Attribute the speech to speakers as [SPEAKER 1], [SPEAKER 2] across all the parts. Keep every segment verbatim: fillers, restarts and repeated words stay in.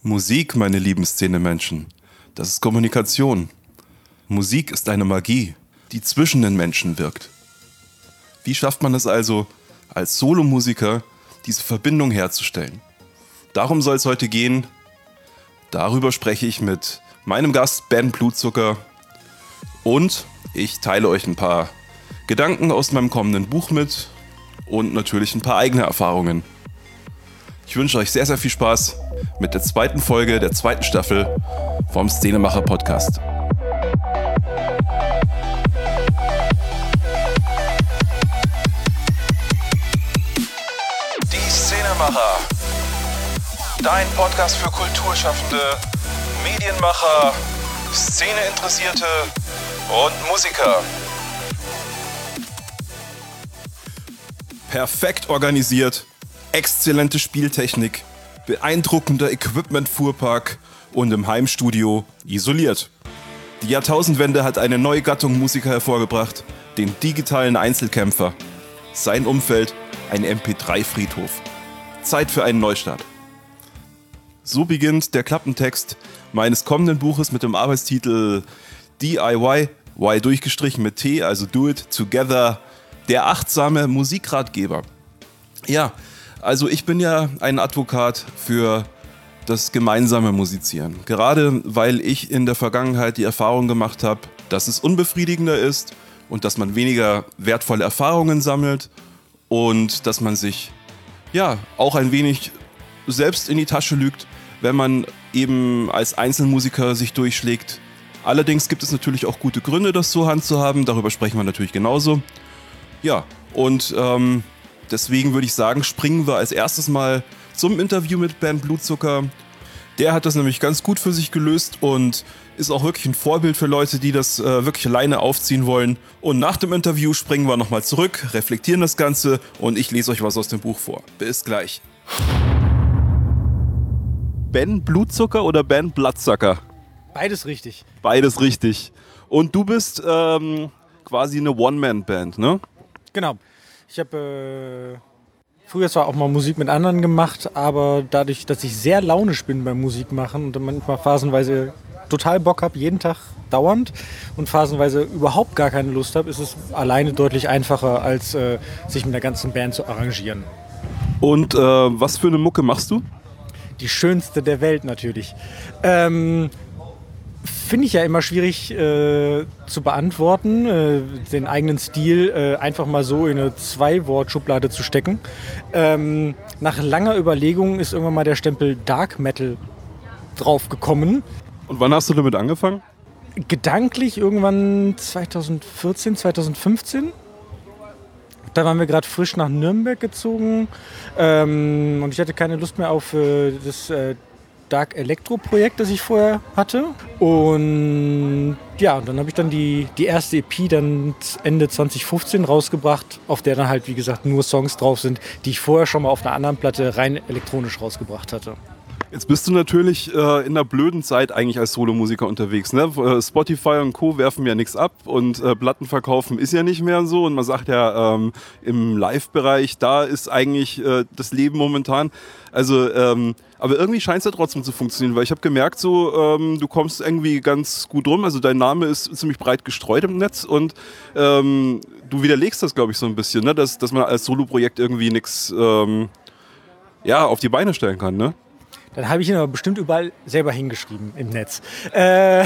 [SPEAKER 1] Musik, meine lieben Szenemenschen, das ist Kommunikation. Musik ist eine Magie, die zwischen den Menschen wirkt. Wie schafft man es also, als Solomusiker diese Verbindung herzustellen? Darum soll es heute gehen. Darüber spreche ich mit meinem Gast Ben Blutzucker und ich teile euch ein paar Gedanken aus meinem kommenden Buch mit und natürlich ein paar eigene Erfahrungen. Ich wünsche euch sehr, sehr viel Spaß mit der zweiten Folge der zweiten Staffel vom Szenemacher Podcast.
[SPEAKER 2] Die Szenemacher. Dein Podcast für Kulturschaffende, Medienmacher, Szeneinteressierte und Musiker.
[SPEAKER 1] Perfekt organisiert, exzellente Spieltechnik, beeindruckender Equipment-Fuhrpark und im Heimstudio isoliert. Die Jahrtausendwende hat eine neue Gattung Musiker hervorgebracht, den digitalen Einzelkämpfer. Sein Umfeld ein M P drei Friedhof. Zeit für einen Neustart. So beginnt der Klappentext meines kommenden Buches mit dem Arbeitstitel D I Y, Y durchgestrichen mit T, also Do It Together, der achtsame Musikratgeber. Ja, also ich bin ja ein Advokat für das gemeinsame Musizieren. Gerade weil ich in der Vergangenheit die Erfahrung gemacht habe, dass es unbefriedigender ist und dass man weniger wertvolle Erfahrungen sammelt und dass man sich ja auch ein wenig selbst in die Tasche lügt, wenn man eben als Einzelmusiker sich durchschlägt. Allerdings gibt es natürlich auch gute Gründe, das so handzuhaben. Darüber sprechen wir natürlich genauso. Ja, und ähm, deswegen würde ich sagen, springen wir als erstes mal zum Interview mit Ben Blutzucker. Der hat das nämlich ganz gut für sich gelöst und ist auch wirklich ein Vorbild für Leute, die das äh, wirklich alleine aufziehen wollen. Und nach dem Interview springen wir nochmal zurück, reflektieren das Ganze und ich lese euch was aus dem Buch vor. Bis gleich. Ben Blutzucker oder Ben Bloodsucker?
[SPEAKER 3] Beides richtig.
[SPEAKER 1] Beides richtig. Und du bist ähm, quasi eine One-Man-Band, ne?
[SPEAKER 3] Genau. Ich habe äh, früher zwar auch mal Musik mit anderen gemacht, aber dadurch, dass ich sehr launisch bin beim Musikmachen und manchmal phasenweise total Bock habe, jeden Tag dauernd und phasenweise überhaupt gar keine Lust habe, ist es alleine deutlich einfacher, als äh, sich mit der ganzen Band zu arrangieren.
[SPEAKER 1] Und äh, was für eine Mucke machst du?
[SPEAKER 3] Die schönste der Welt natürlich. Ähm, Finde ich ja immer schwierig äh, zu beantworten, äh, den eigenen Stil äh, einfach mal so in eine Zwei-Wort-Schublade zu stecken. Ähm, nach langer Überlegung ist irgendwann mal der Stempel Dark Metal draufgekommen.
[SPEAKER 1] Und wann hast du damit angefangen?
[SPEAKER 3] Gedanklich irgendwann zwanzig vierzehn, zwanzig fünfzehn. Da waren wir gerade frisch nach Nürnberg gezogen ähm, und ich hatte keine Lust mehr auf äh, das äh, Dark Electro Projekt, das ich vorher hatte. Und ja, und dann habe ich dann die, die erste E P dann Ende zwanzig fünfzehn rausgebracht, auf der dann halt, wie gesagt, nur Songs drauf sind, die ich vorher schon mal auf einer anderen Platte rein elektronisch rausgebracht hatte.
[SPEAKER 1] Jetzt bist du natürlich äh, in einer blöden Zeit eigentlich als Solomusiker unterwegs, ne? Spotify und Co. werfen ja nichts ab und äh, Platten verkaufen ist ja nicht mehr so und man sagt ja, ähm, im Live-Bereich, da ist eigentlich äh, das Leben momentan. Also, ähm, aber irgendwie scheint es ja trotzdem zu funktionieren, weil ich habe gemerkt, so, ähm, du kommst irgendwie ganz gut rum, also dein Name ist ziemlich breit gestreut im Netz und ähm, du widerlegst das, glaube ich, so ein bisschen, ne? dass, dass man als Soloprojekt irgendwie nichts ähm, ja, auf die Beine stellen kann, ne?
[SPEAKER 3] Dann habe ich ihn aber bestimmt überall selber hingeschrieben im Netz. Äh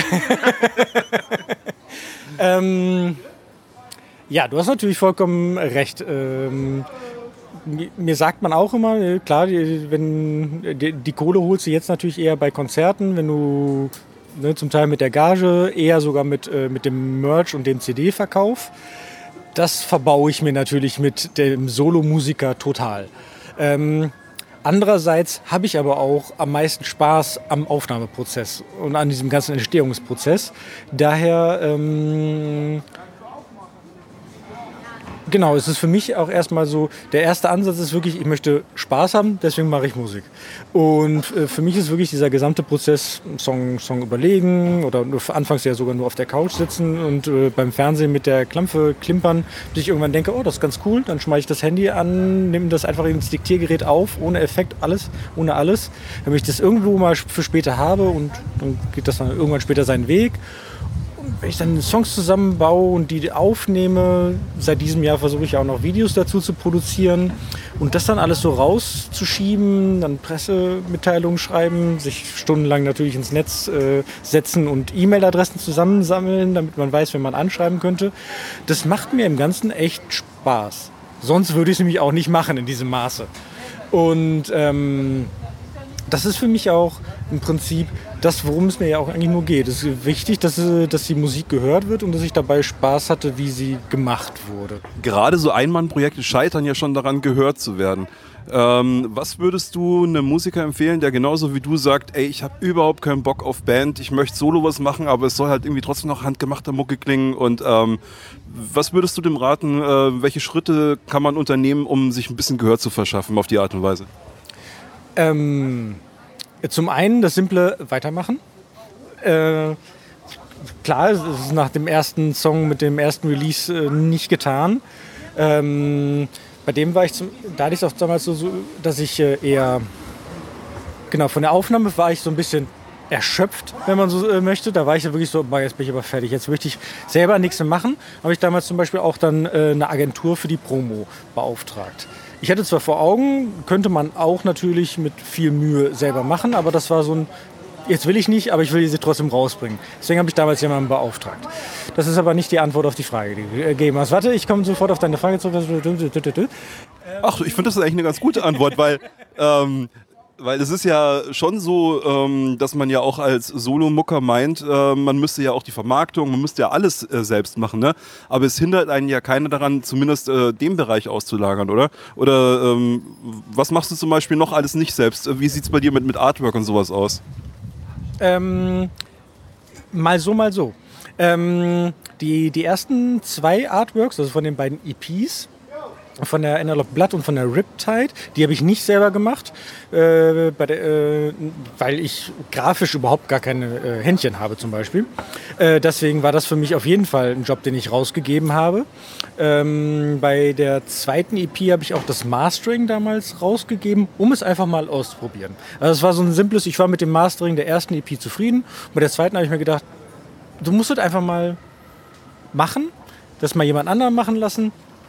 [SPEAKER 3] ähm, ja, du hast natürlich vollkommen recht. Ähm, mir sagt man auch immer, klar, die, wenn, die, die Kohle holst du jetzt natürlich eher bei Konzerten, wenn du ne, zum Teil mit der Gage, eher sogar mit, äh, mit dem Merch und dem C D-Verkauf. Das verbaue ich mir natürlich mit dem Solomusiker total. Ähm, Andererseits habe ich aber auch am meisten Spaß am Aufnahmeprozess und an diesem ganzen Entstehungsprozess. Daher, ähm, Genau, es ist für mich auch erstmal so, der erste Ansatz ist wirklich, ich möchte Spaß haben, deswegen mache ich Musik. Und äh, für mich ist wirklich dieser gesamte Prozess, Song, Song überlegen oder nur, anfangs ja sogar nur auf der Couch sitzen und äh, beim Fernsehen mit der Klampfe klimpern, bis ich irgendwann denke, oh, das ist ganz cool, dann schmeiße ich das Handy an, nehme das einfach ins Diktiergerät auf, ohne Effekt, alles, ohne alles, damit ich das irgendwo mal für später habe und dann geht das dann irgendwann später seinen Weg. Wenn ich dann Songs zusammenbaue und die aufnehme, seit diesem Jahr versuche ich auch noch Videos dazu zu produzieren und das dann alles so rauszuschieben, dann Pressemitteilungen schreiben, sich stundenlang natürlich ins Netz äh, setzen und E-Mail-Adressen zusammensammeln, damit man weiß, wen man anschreiben könnte. Das macht mir im Ganzen echt Spaß. Sonst würde ich es nämlich auch nicht machen in diesem Maße. Und ähm, das ist für mich auch im Prinzip das, worum es mir ja auch eigentlich nur geht. Es ist wichtig, dass, dass die Musik gehört wird und dass ich dabei Spaß hatte, wie sie gemacht wurde.
[SPEAKER 1] Gerade so Einmannprojekte scheitern ja schon daran, gehört zu werden. Ähm, was würdest du einem Musiker empfehlen, der genauso wie du sagt, ey, ich habe überhaupt keinen Bock auf Band, ich möchte solo was machen, aber es soll halt irgendwie trotzdem noch handgemachter Mucke klingen. Und ähm, was würdest du dem raten, äh, welche Schritte kann man unternehmen, um sich ein bisschen Gehör zu verschaffen auf die Art und Weise?
[SPEAKER 3] Ähm... Zum einen das simple Weitermachen. Äh, klar, es ist nach dem ersten Song mit dem ersten Release äh, nicht getan. Ähm, bei dem war ich, zum, da hatte ich es auch damals so, so dass ich äh, eher, genau, von der Aufnahme war ich so ein bisschen erschöpft, wenn man so äh, möchte. Da war ich ja wirklich so, boah, jetzt bin ich aber fertig, jetzt möchte ich selber nichts mehr machen. Habe ich damals zum Beispiel auch dann äh, eine Agentur für die Promo beauftragt. Ich hatte zwar vor Augen, könnte man auch natürlich mit viel Mühe selber machen, aber das war so ein, jetzt will ich nicht, aber ich will sie trotzdem rausbringen. Deswegen habe ich damals jemanden beauftragt. Das ist aber nicht die Antwort auf die Frage, die du gegeben hast. Warte, ich komme sofort auf deine Frage zurück.
[SPEAKER 1] Ach, ich finde das ist eigentlich eine ganz gute Antwort, weil... Ähm Weil es ist ja schon so, ähm, dass man ja auch als Solomucker meint, äh, man müsste ja auch die Vermarktung, man müsste ja alles äh, selbst machen, ne? Aber es hindert einen ja keiner daran, zumindest äh, den Bereich auszulagern, oder? Oder ähm, was machst du zum Beispiel noch alles nicht selbst? Wie sieht es bei dir mit, mit Artwork und sowas aus?
[SPEAKER 3] Ähm, mal so, mal so. Ähm, die, die ersten zwei Artworks, also von den beiden E Ps, von der Analog Blood und von der Riptide, die habe ich nicht selber gemacht, äh, bei der, äh, weil ich grafisch überhaupt gar keine äh, Händchen habe zum Beispiel. Äh, deswegen war das für mich auf jeden Fall ein Job, den ich rausgegeben habe. Ähm, bei der zweiten E P habe ich auch das Mastering damals rausgegeben, um es einfach mal auszuprobieren. Also es war so ein simples, ich war mit dem Mastering der ersten E P zufrieden. Bei der zweiten habe ich mir gedacht, du musst es einfach mal machen, das mal jemand anderen machen lassen.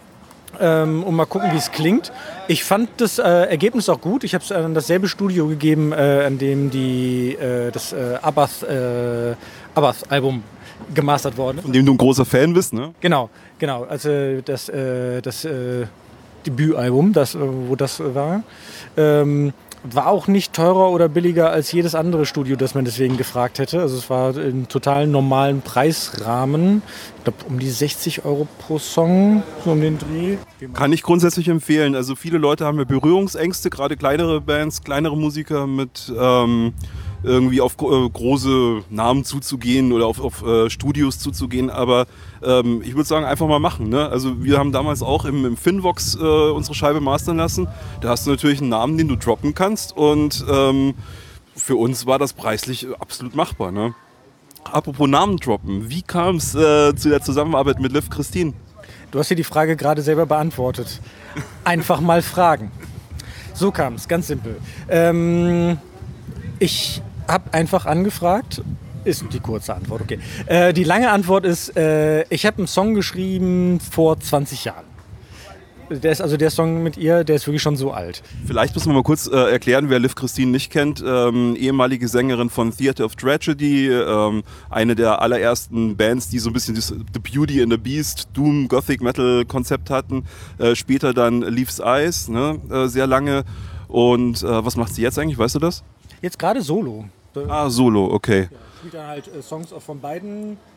[SPEAKER 3] Ähm, und mal gucken, wie es klingt. Ich fand das äh, Ergebnis auch gut. Ich habe es an dasselbe Studio gegeben, äh, an dem die, äh, das äh, Abath, äh, Abath-Album gemastert worden ist.
[SPEAKER 1] Von dem du ein großer Fan bist, ne?
[SPEAKER 3] Genau, genau. Also das, äh, das äh, Debütalbum, das, äh, wo das war, ähm, war auch nicht teurer oder billiger als jedes andere Studio, das man deswegen gefragt hätte. Also es war im total normalen Preisrahmen. Ich glaube, um die sechzig Euro pro Song, so um den Dreh.
[SPEAKER 1] Kann ich grundsätzlich empfehlen. Also viele Leute haben ja Berührungsängste, gerade kleinere Bands, kleinere Musiker mit ähm, irgendwie auf äh, große Namen zuzugehen oder auf, auf äh, Studios zuzugehen. Aber ähm, ich würde sagen, einfach mal machen. Ne? Also wir haben damals auch im, im Finvox äh, unsere Scheibe mastern lassen. Da hast du natürlich einen Namen, den du droppen kannst. Und ähm, für uns war das preislich absolut machbar. Ne? Apropos Namen droppen, wie kam es äh, zu der Zusammenarbeit mit Liv Christine?
[SPEAKER 3] Du hast dir die Frage gerade selber beantwortet. Einfach mal fragen. So kam es, ganz simpel. Ähm, ich habe einfach angefragt, ist die kurze Antwort, okay. Äh, die lange Antwort ist, äh, ich habe einen Song geschrieben vor zwanzig Jahren. Der ist also der Song mit ihr, der ist wirklich schon so alt.
[SPEAKER 1] Vielleicht müssen wir mal kurz äh, erklären, wer Liv Christine nicht kennt. Ähm, ehemalige Sängerin von Theatre of Tragedy, ähm, eine der allerersten Bands, die so ein bisschen das The Beauty and the Beast, Doom, Gothic Metal Konzept hatten. Äh, später dann Leaves Eyes, ne? äh, sehr lange. Und äh, was macht sie jetzt eigentlich, weißt du das?
[SPEAKER 3] Jetzt gerade Solo.
[SPEAKER 1] Ah, Solo, okay.
[SPEAKER 3] Ja, spielt dann halt äh, Songs auch von beiden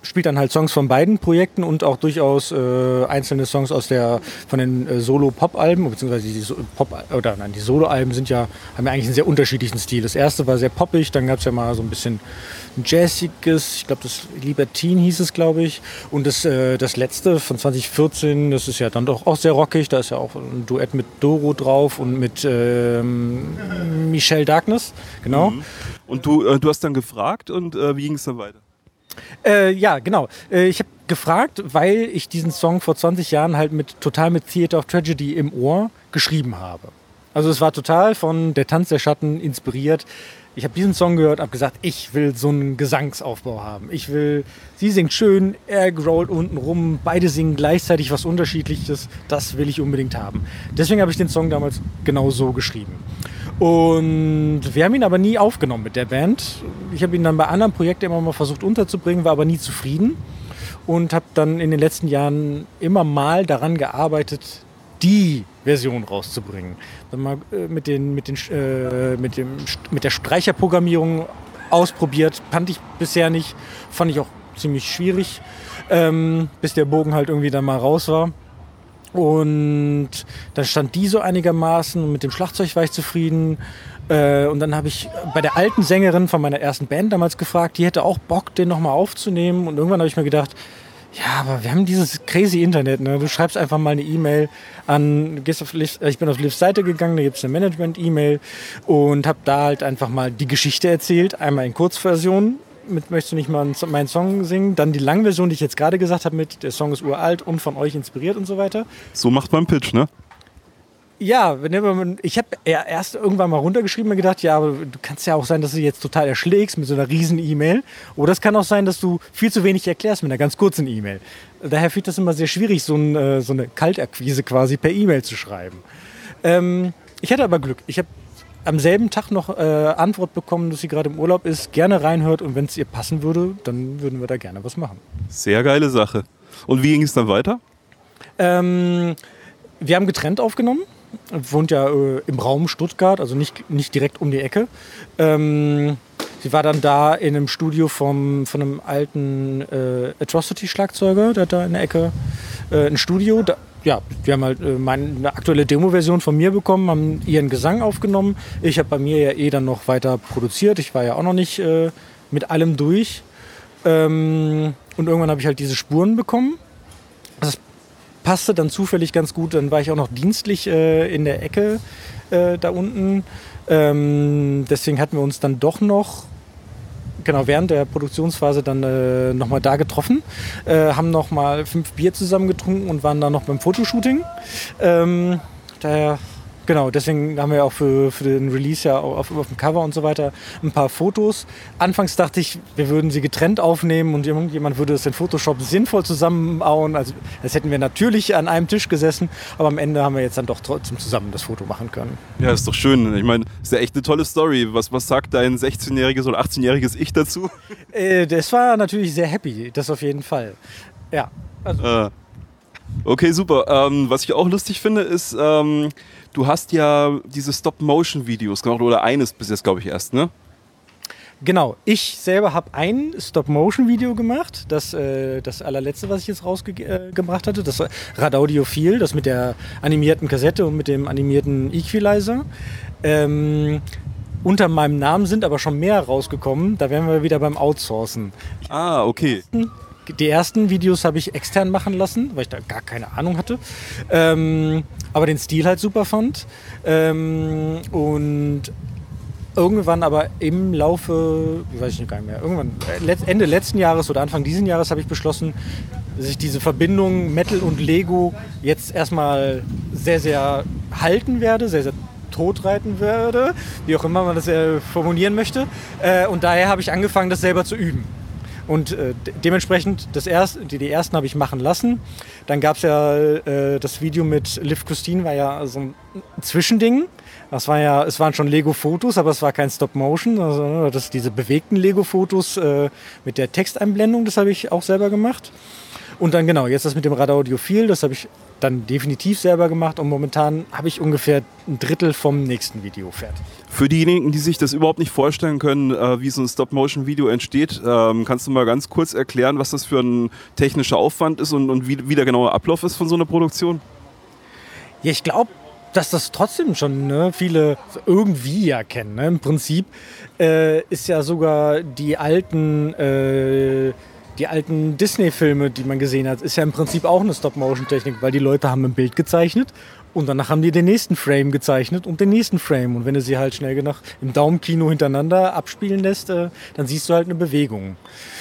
[SPEAKER 3] spielt dann halt Songs von beiden Projekten und auch durchaus äh, einzelne Songs aus der von den äh, Solo-Pop-Alben, beziehungsweise die so Pop oder nein, die Solo-Alben sind ja, haben ja eigentlich einen sehr unterschiedlichen Stil. Das erste war sehr poppig, dann gab es ja mal so ein bisschen jazziges, ich glaube das Libertine hieß es, glaube ich. Und das, äh, das letzte von zwanzig vierzehn, das ist ja dann doch auch sehr rockig, da ist ja auch ein Duett mit Doro drauf und mit ähm, Michelle Darkness, genau.
[SPEAKER 1] Mhm. Und du, äh, du hast dann gefragt und äh, wie ging es dann weiter?
[SPEAKER 3] Äh, ja, genau. Äh, ich habe gefragt, weil ich diesen Song vor zwanzig Jahren halt mit total mit Theater of Tragedy im Ohr geschrieben habe. Also es war total von Der Tanz der Schatten inspiriert. Ich habe diesen Song gehört und habe gesagt, ich will so einen Gesangsaufbau haben. Ich will, sie singt schön, er growlt unten rum, beide singen gleichzeitig was Unterschiedliches. Das will ich unbedingt haben. Deswegen habe ich den Song damals genau so geschrieben. Und wir haben ihn aber nie aufgenommen mit der Band. Ich habe ihn dann bei anderen Projekten immer mal versucht unterzubringen, war aber nie zufrieden. Und habe dann in den letzten Jahren immer mal daran gearbeitet, die Version rauszubringen. Dann mal äh, mit, den, mit, den, äh, mit, dem, mit der Streicherprogrammierung ausprobiert. Kannte ich bisher nicht. Fand ich auch ziemlich schwierig, ähm, bis der Bogen halt irgendwie dann mal raus war. Und dann stand die so einigermaßen und mit dem Schlagzeug war ich zufrieden. Äh, und dann habe ich bei der alten Sängerin von meiner ersten Band damals gefragt, die hätte auch Bock, den nochmal aufzunehmen. Und irgendwann habe ich mir gedacht, ja, aber wir haben dieses crazy Internet, ne? Du schreibst einfach mal eine E-Mail an, gehst auf Liv, ich bin auf Livs Seite gegangen, da gibt es eine Management-E-Mail und habe da halt einfach mal die Geschichte erzählt, einmal in Kurzversion. Mit möchtest du nicht mal meinen Song singen? Dann die Langversion, die ich jetzt gerade gesagt habe, mit der Song ist uralt und von euch inspiriert und so weiter.
[SPEAKER 1] So macht man Pitch, ne?
[SPEAKER 3] Ja, ich habe erst irgendwann mal runtergeschrieben und gedacht, ja, aber du kannst ja auch sein, dass du jetzt total erschlägst mit so einer riesen E-Mail. Oder es kann auch sein, dass du viel zu wenig erklärst mit einer ganz kurzen E-Mail. Daher finde ich das immer sehr schwierig, so, ein, so eine Kaltakquise quasi per E-Mail zu schreiben. Ähm, ich hatte aber Glück. Ich habe am selben Tag noch äh, Antwort bekommen, dass sie gerade im Urlaub ist, gerne reinhört und wenn es ihr passen würde, dann würden wir da gerne was machen.
[SPEAKER 1] Sehr geile Sache. Und wie ging es dann weiter?
[SPEAKER 3] Ähm, wir haben getrennt aufgenommen. Wohnt ja äh, im Raum Stuttgart, also nicht, nicht direkt um die Ecke. Ähm, sie war dann da in einem Studio vom, von einem alten äh, Atrocity-Schlagzeuger, der hat da in der Ecke äh, ein Studio. Da, ja, wir haben halt äh, meine, eine aktuelle Demo-Version von mir bekommen, haben ihren Gesang aufgenommen. Ich habe bei mir ja eh dann noch weiter produziert. Ich war ja auch noch nicht äh, mit allem durch. Ähm, und irgendwann habe ich halt diese Spuren bekommen. Das passte dann zufällig ganz gut. Dann war ich auch noch dienstlich äh, in der Ecke äh, da unten. Ähm, deswegen hatten wir uns dann doch noch, genau während der Produktionsphase dann äh, nochmal da getroffen, äh, haben nochmal fünf Bier zusammen getrunken und waren dann noch beim Fotoshooting. Ähm, daher, genau, deswegen haben wir auch für, für den Release ja auf, auf dem Cover und so weiter ein paar Fotos. Anfangs dachte ich, wir würden sie getrennt aufnehmen und irgendjemand würde es in Photoshop sinnvoll zusammenbauen. Also das hätten wir natürlich an einem Tisch gesessen, aber am Ende haben wir jetzt dann doch trotzdem zusammen das Foto machen können.
[SPEAKER 1] Ja, ist doch schön. Ich meine, ist ja echt eine tolle Story. Was, was sagt dein sechzehnjähriges oder achtzehnjähriges Ich dazu?
[SPEAKER 3] Äh, das war natürlich sehr happy, das auf jeden Fall. Ja. Also.
[SPEAKER 1] Äh, okay, super. Ähm, was ich auch lustig finde, ist, ähm, du hast ja diese Stop-Motion-Videos gemacht, oder eines bis jetzt, glaube ich, erst, ne?
[SPEAKER 3] Genau, ich selber habe ein Stop-Motion-Video gemacht, das, äh, das allerletzte, was ich jetzt rausgebracht hatte, das Radaudiophil, das mit der animierten Kassette und mit dem animierten Equalizer. Ähm, unter meinem Namen sind aber schon mehr rausgekommen, da wären wir wieder beim Outsourcen.
[SPEAKER 1] Ah, okay.
[SPEAKER 3] Die ersten Videos habe ich extern machen lassen, weil ich da gar keine Ahnung hatte, ähm, aber den Stil halt super fand. Ähm, und irgendwann aber im Laufe, ich weiß nicht gar nicht mehr, irgendwann Ende letzten Jahres oder Anfang diesen Jahres habe ich beschlossen, dass ich diese Verbindung Metal und Lego jetzt erstmal sehr, sehr halten werde, sehr, sehr totreiten werde, wie auch immer man das äh, formulieren möchte. Äh, und daher habe ich angefangen, das selber zu üben. Und äh, dementsprechend, das erste, die, die ersten habe ich machen lassen. Dann gab es ja äh, das Video mit Liv Christine, war ja so ein Zwischending. Das war ja, es waren schon Lego-Fotos, aber es war kein Stop-Motion. Also das, diese bewegten Lego-Fotos äh, mit der Texteinblendung, das habe ich auch selber gemacht. Und dann genau, jetzt das mit dem Radaudiophil, das habe ich dann definitiv selber gemacht und momentan habe ich ungefähr ein Drittel vom nächsten Video fertig.
[SPEAKER 1] Für diejenigen, die sich das überhaupt nicht vorstellen können, äh, wie so ein Stop-Motion-Video entsteht, ähm, kannst du mal ganz kurz erklären, was das für ein technischer Aufwand ist und, und wie, wie der genaue Ablauf ist von so einer Produktion?
[SPEAKER 3] Ja, ich glaube, dass das trotzdem schon ne, viele irgendwie ja kennen. Ne? Im Prinzip äh, ist ja sogar die alten... Äh, Die alten Disney-Filme, die man gesehen hat, ist ja im Prinzip auch eine Stop-Motion-Technik, weil die Leute haben ein Bild gezeichnet und danach haben die den nächsten Frame gezeichnet und den nächsten Frame. Und wenn du sie halt schnell genug im Daumenkino hintereinander abspielen lässt, äh, dann siehst du halt eine Bewegung.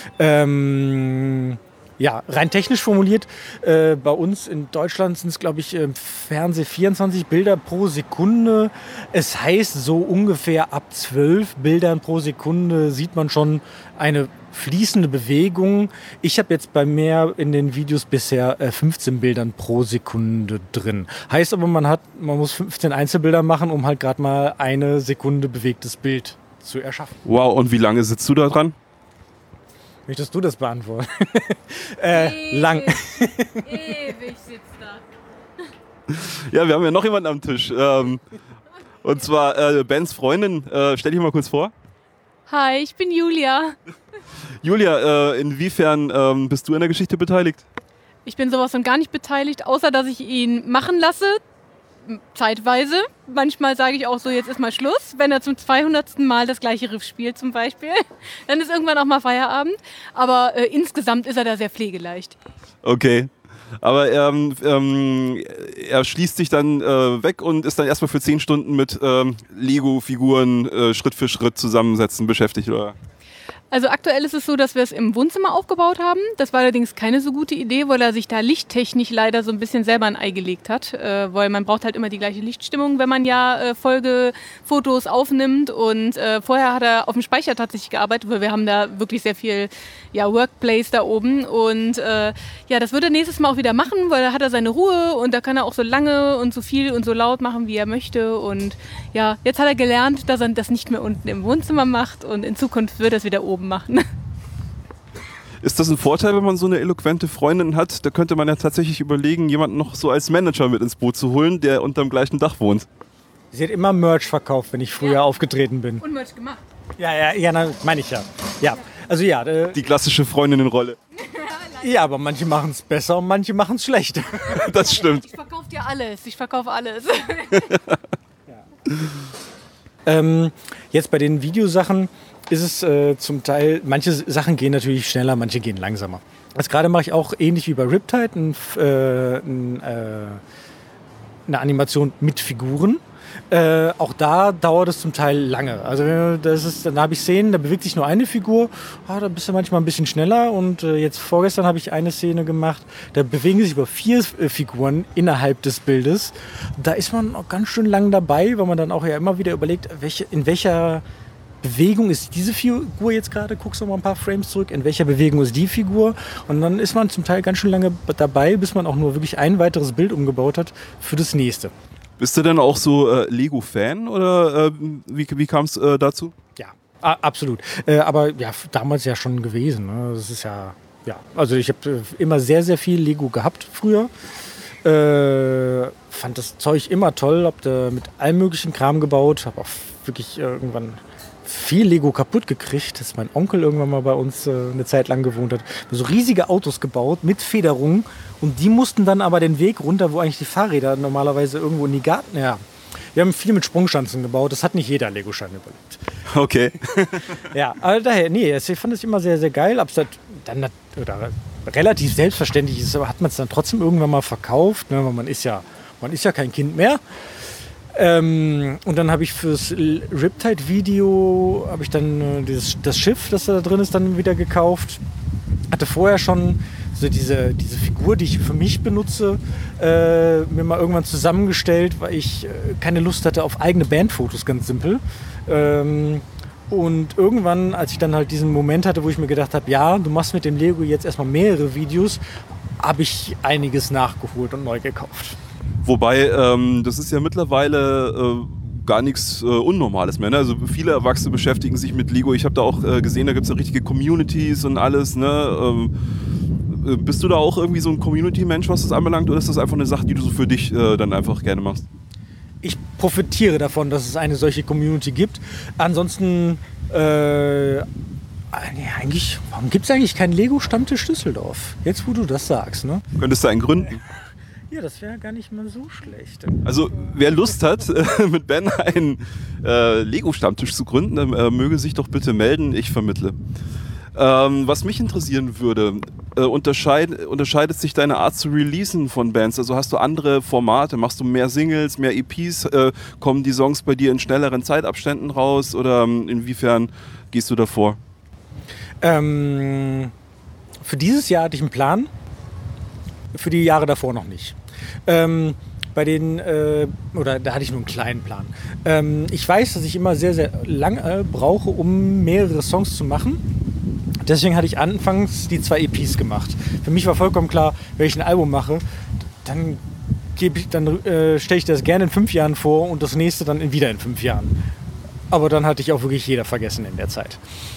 [SPEAKER 3] Ähm, ja, rein technisch formuliert, äh, bei uns in Deutschland sind es, glaube ich, im Fernsehen vierundzwanzig Bilder pro Sekunde. Es heißt, so ungefähr ab zwölf Bildern pro Sekunde sieht man schon eine fließende Bewegung. Ich habe jetzt bei mir in den Videos bisher äh, fünfzehn Bildern pro Sekunde drin. Heißt aber, man hat, man muss fünfzehn Einzelbilder machen, um halt gerade mal eine Sekunde bewegtes Bild zu erschaffen.
[SPEAKER 1] Wow, und wie lange sitzt du da dran?
[SPEAKER 3] Möchtest du das beantworten? äh,
[SPEAKER 4] Ewig,
[SPEAKER 3] lang.
[SPEAKER 4] Ewig sitzt da.
[SPEAKER 1] Ja, wir haben ja noch jemanden am Tisch. Ähm, und zwar äh, Bens Freundin. Äh, stell dich mal kurz vor.
[SPEAKER 4] Hi, ich bin Julia.
[SPEAKER 1] Julia, äh, inwiefern ähm, bist du in der Geschichte beteiligt?
[SPEAKER 4] Ich bin sowas von gar nicht beteiligt, außer dass ich ihn machen lasse, zeitweise. Manchmal sage ich auch so, jetzt ist mal Schluss, wenn er zum zweihundertsten Mal das gleiche Riff spielt zum Beispiel. Dann ist irgendwann auch mal Feierabend. Aber äh, insgesamt ist er da sehr pflegeleicht.
[SPEAKER 1] Okay. Aber ähm, ähm, er schließt sich dann äh, weg und ist dann erstmal für zehn Stunden mit ähm, Lego-Figuren äh, Schritt für Schritt zusammensetzen beschäftigt, oder?
[SPEAKER 4] Also aktuell ist es so, dass wir es im Wohnzimmer aufgebaut haben. Das war allerdings keine so gute Idee, weil er sich da lichttechnisch leider so ein bisschen selber ein Ei gelegt hat. Äh, weil man braucht halt immer die gleiche Lichtstimmung, wenn man ja äh, Folgefotos aufnimmt. Und äh, vorher hat er auf dem Speicher tatsächlich gearbeitet, weil wir haben da wirklich sehr viel ja, Workplace da oben. Und äh, ja, das wird er nächstes Mal auch wieder machen, weil da hat er seine Ruhe und da kann er auch so lange und so viel und so laut machen, wie er möchte. Und ja, jetzt hat er gelernt, dass er das nicht mehr unten im Wohnzimmer macht und in Zukunft wird er es wieder oben machen.
[SPEAKER 1] Ist das ein Vorteil, wenn man so eine eloquente Freundin hat? Da könnte man ja tatsächlich überlegen, jemanden noch so als Manager mit ins Boot zu holen, der unterm gleichen Dach wohnt.
[SPEAKER 3] Sie hat immer Merch verkauft, wenn ich früher
[SPEAKER 4] Ja.
[SPEAKER 3] aufgetreten bin.
[SPEAKER 4] Und Merch gemacht.
[SPEAKER 3] Ja, ja, ja, na, meine ich ja. Ja, also ja, äh,
[SPEAKER 1] Die klassische Freundinnenrolle.
[SPEAKER 3] ja, aber manche machen es besser und manche machen es schlechter.
[SPEAKER 1] Das stimmt.
[SPEAKER 4] Ich verkaufe dir alles. Ich verkaufe alles.
[SPEAKER 3] ähm, jetzt bei den Videosachen ist es äh, zum Teil, manche Sachen gehen natürlich schneller, manche gehen langsamer. Jetzt gerade mache ich auch ähnlich wie bei Riptide ein, äh, ein, äh, eine Animation mit Figuren. Äh, auch da dauert es zum Teil lange. Also das ist, dann habe ich Szenen, da bewegt sich nur eine Figur, ah, da bist du manchmal ein bisschen schneller. Und äh, jetzt vorgestern habe ich eine Szene gemacht, da bewegen sich über vier äh, Figuren innerhalb des Bildes. Da ist man auch ganz schön lang dabei, weil man dann auch ja immer wieder überlegt, welche, in welcher Bewegung ist diese Figur jetzt gerade, guckst du mal ein paar Frames zurück, in welcher Bewegung ist die Figur? Und dann ist man zum Teil ganz schön lange dabei, bis man auch nur wirklich ein weiteres Bild umgebaut hat für das nächste.
[SPEAKER 1] Bist du denn auch so äh, Lego-Fan oder äh, wie, wie kam es äh, dazu?
[SPEAKER 3] Ja, a- absolut. Äh, aber ja, damals ja schon gewesen. Ne? Das ist ja, ja. Also ich habe immer sehr, sehr viel Lego gehabt früher. Äh, fand das Zeug immer toll, hab da mit allem möglichen Kram gebaut, habe auch wirklich irgendwann viel Lego kaputt gekriegt, dass mein Onkel irgendwann mal bei uns äh, eine Zeit lang gewohnt hat. So riesige Autos gebaut mit Federungen und die mussten dann aber den Weg runter, wo eigentlich die Fahrräder normalerweise irgendwo in die Garten... Ja, wir haben viel mit Sprungschanzen gebaut, das hat nicht jeder Lego-Schein überlebt.
[SPEAKER 1] Okay.
[SPEAKER 3] Ja, aber daher, nee, ich fand es immer sehr, sehr geil. Ob es dann oder relativ selbstverständlich ist, aber hat man es dann trotzdem irgendwann mal verkauft, ne? Weil man ist ja, man ist ja kein Kind mehr. Ähm, und dann habe ich fürs Riptide-Video habe ich dann äh, dieses, das Schiff, das da drin ist, dann wieder gekauft. Hatte vorher schon so diese, diese Figur, die ich für mich benutze, äh, mir mal irgendwann zusammengestellt, weil ich äh, keine Lust hatte auf eigene Bandfotos, ganz simpel. Ähm, und irgendwann, als ich dann halt diesen Moment hatte, wo ich mir gedacht habe, ja, du machst mit dem Lego jetzt erstmal mehrere Videos, habe ich einiges nachgeholt und neu gekauft.
[SPEAKER 1] Wobei, ähm, das ist ja mittlerweile äh, gar nichts äh, Unnormales mehr. Ne? Also viele Erwachsene beschäftigen sich mit Lego. Ich habe da auch äh, gesehen, da gibt es ja richtige Communities und alles. Ne? Ähm, Äh, Bist du da auch irgendwie so ein Community-Mensch, was das anbelangt, oder ist das einfach eine Sache, die du so für dich äh, dann einfach gerne machst?
[SPEAKER 3] Ich profitiere davon, dass es eine solche Community gibt. Ansonsten, äh, nee, eigentlich, warum gibt es eigentlich keinen Lego-Stammtisch Düsseldorf? Jetzt, wo du das sagst, ne?
[SPEAKER 1] Könntest du einen gründen?
[SPEAKER 3] Ja, das wäre gar nicht mal so schlecht.
[SPEAKER 1] Also, wer Lust hat, äh, mit Ben einen äh, Lego-Stammtisch zu gründen, dann äh, möge sich doch bitte melden, ich vermittle. Ähm, was mich interessieren würde, äh, unterscheid, unterscheidet sich deine Art zu releasen von Bands? Also hast du andere Formate? Machst du mehr Singles, mehr E Ps? Äh, kommen die Songs bei dir in schnelleren Zeitabständen raus? Oder ähm, inwiefern gehst du davor?
[SPEAKER 3] Ähm, für dieses Jahr hatte ich einen Plan, für die Jahre davor noch nicht. Ähm, bei den, äh, oder da hatte ich nur einen kleinen Plan. Ähm, ich weiß, dass ich immer sehr, sehr lange brauche, um mehrere Songs zu machen. Deswegen hatte ich anfangs die zwei E Ps gemacht. Für mich war vollkommen klar, wenn ich ein Album mache, dann, gebe ich, dann äh, stelle ich das gerne in fünf Jahren vor und das nächste dann in, wieder in fünf Jahren. Aber dann hatte ich auch wirklich jeder vergessen in der Zeit.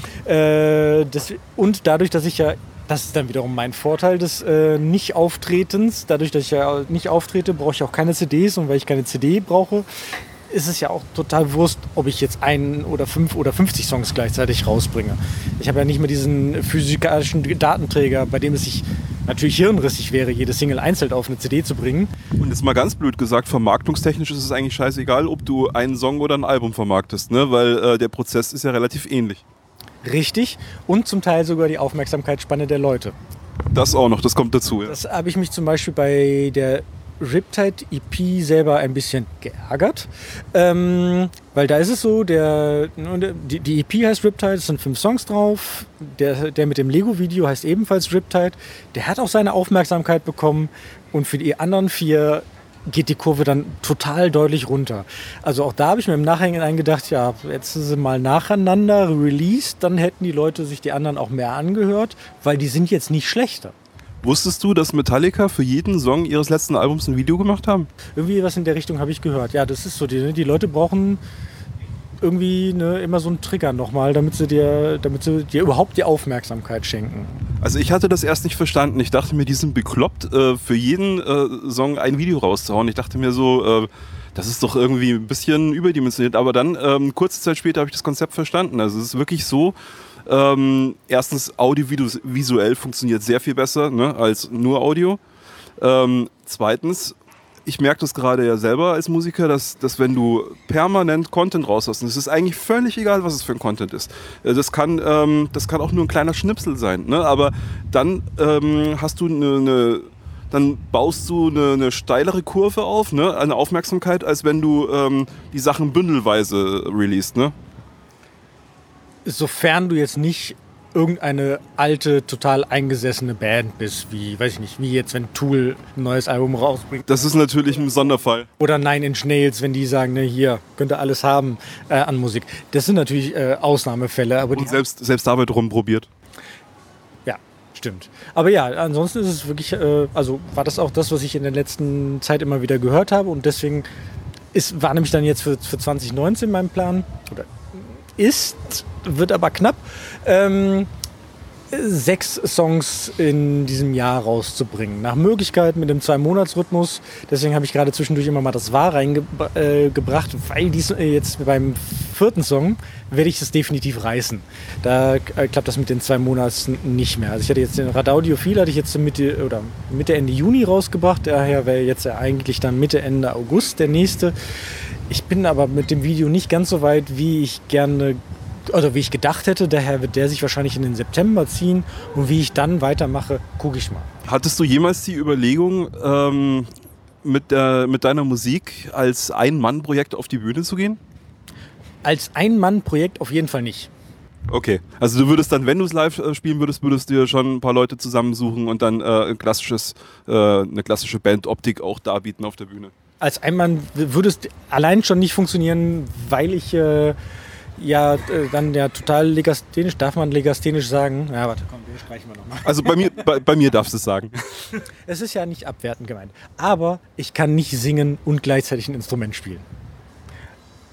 [SPEAKER 3] Äh, das, und dadurch, dass ich ja, das ist dann wiederum mein Vorteil des äh, Nicht-Auftretens, dadurch, dass ich ja nicht auftrete, brauche ich auch keine C Ds, und weil ich keine C D brauche, ist es ja auch total Wurst, ob ich jetzt einen oder fünf oder fünfzig Songs gleichzeitig rausbringe. Ich habe ja nicht mehr diesen physikalischen Datenträger, bei dem es sich natürlich hirnrissig wäre, jede Single einzeln auf eine C D zu bringen.
[SPEAKER 1] Und jetzt mal ganz blöd gesagt, vermarktungstechnisch ist es eigentlich scheißegal, ob du einen Song oder ein Album vermarktest, ne? Weil äh, der Prozess ist ja relativ ähnlich.
[SPEAKER 3] Richtig. Und zum Teil sogar die Aufmerksamkeitsspanne der Leute.
[SPEAKER 1] Das auch noch, das kommt dazu. Ja.
[SPEAKER 3] Das habe ich mich zum Beispiel bei der Riptide E P selber ein bisschen geärgert, ähm, weil da ist es so, der, die, die E P heißt Riptide, es sind fünf Songs drauf, der, der mit dem Lego-Video heißt ebenfalls Riptide, der hat auch seine Aufmerksamkeit bekommen, und für die anderen vier geht die Kurve dann total deutlich runter. Also auch da habe ich mir im Nachhinein gedacht, ja, jetzt sind sie mal nacheinander released, dann hätten die Leute sich die anderen auch mehr angehört, weil die sind jetzt nicht schlechter.
[SPEAKER 1] Wusstest du, dass Metallica für jeden Song ihres letzten Albums ein Video gemacht haben?
[SPEAKER 3] Irgendwie was in der Richtung habe ich gehört. Ja, das ist so. Die, die Leute brauchen irgendwie ne, immer so einen Trigger nochmal, damit sie dir, damit sie dir überhaupt die Aufmerksamkeit schenken.
[SPEAKER 1] Also ich hatte das erst nicht verstanden. Ich dachte mir, die sind bekloppt, äh, für jeden äh, Song ein Video rauszuhauen. Ich dachte mir so, äh, das ist doch irgendwie ein bisschen überdimensioniert. Aber dann, ähm, kurze Zeit später, habe ich das Konzept verstanden. Also es ist wirklich so, Ähm, erstens, audiovisuell funktioniert sehr viel besser, ne, als nur Audio. Ähm, zweitens, ich merke das gerade ja selber als Musiker, dass, dass wenn du permanent Content raushaust, und es ist eigentlich völlig egal, was es für ein Content ist. Das kann, ähm, das kann auch nur ein kleiner Schnipsel sein, ne, aber dann ähm, hast du eine, eine dann baust du eine, eine steilere Kurve auf, ne, eine Aufmerksamkeit, als wenn du ähm, die Sachen bündelweise releast, ne?
[SPEAKER 3] Sofern du jetzt nicht irgendeine alte, total eingesessene Band bist, wie, weiß ich nicht, wie jetzt, wenn Tool ein neues Album rausbringt.
[SPEAKER 1] Das ist natürlich ein Sonderfall.
[SPEAKER 3] Oder Nine Inch Nails, wenn die sagen, ne, hier, könnt ihr alles haben äh, an Musik. Das sind natürlich äh, Ausnahmefälle. Aber
[SPEAKER 1] Und
[SPEAKER 3] die
[SPEAKER 1] selbst, selbst damit rumprobiert.
[SPEAKER 3] Ja, stimmt. Aber ja, ansonsten ist es wirklich, äh, also war das auch das, was ich in der letzten Zeit immer wieder gehört habe, und deswegen ist, war nämlich dann jetzt für, für zwanzig neunzehn mein Plan, oder ist, wird aber knapp, ähm, sechs Songs in diesem Jahr rauszubringen. Nach Möglichkeit mit dem Zwei-Monats-Rhythmus. Deswegen habe ich gerade zwischendurch immer mal das War reingebracht, äh, weil dies, äh, jetzt beim vierten Song werde ich es definitiv reißen. Da äh, klappt das mit den zwei Monaten nicht mehr. Also ich hatte jetzt den Radaudiophil, hatte ich jetzt Mitte, oder Mitte, Ende Juni rausgebracht. Daher wäre jetzt ja eigentlich dann Mitte, Ende August der nächste. Ich bin aber mit dem Video nicht ganz so weit, wie ich gerne, oder wie ich gedacht hätte. Daher wird der sich wahrscheinlich in den September ziehen. Und wie ich dann weitermache, gucke ich mal.
[SPEAKER 1] Hattest du jemals die Überlegung, ähm, mit, der, mit deiner Musik als Ein-Mann-Projekt auf die Bühne zu gehen?
[SPEAKER 3] Als Ein-Mann-Projekt auf jeden Fall nicht.
[SPEAKER 1] Okay, also du würdest dann, wenn du es live äh, spielen würdest, würdest du dir schon ein paar Leute zusammensuchen und dann äh, ein klassisches, äh, eine klassische Bandoptik auch darbieten auf der Bühne.
[SPEAKER 3] Als Ein-Mann würde es allein schon nicht funktionieren, weil ich äh, ja äh, dann ja total legasthenisch, darf man legasthenisch sagen? Ja, warte, komm, wir streichen wir nochmal.
[SPEAKER 1] Also bei mir, bei, bei mir darfst du es sagen.
[SPEAKER 3] Es ist ja nicht abwertend gemeint. Aber ich kann nicht singen und gleichzeitig ein Instrument spielen.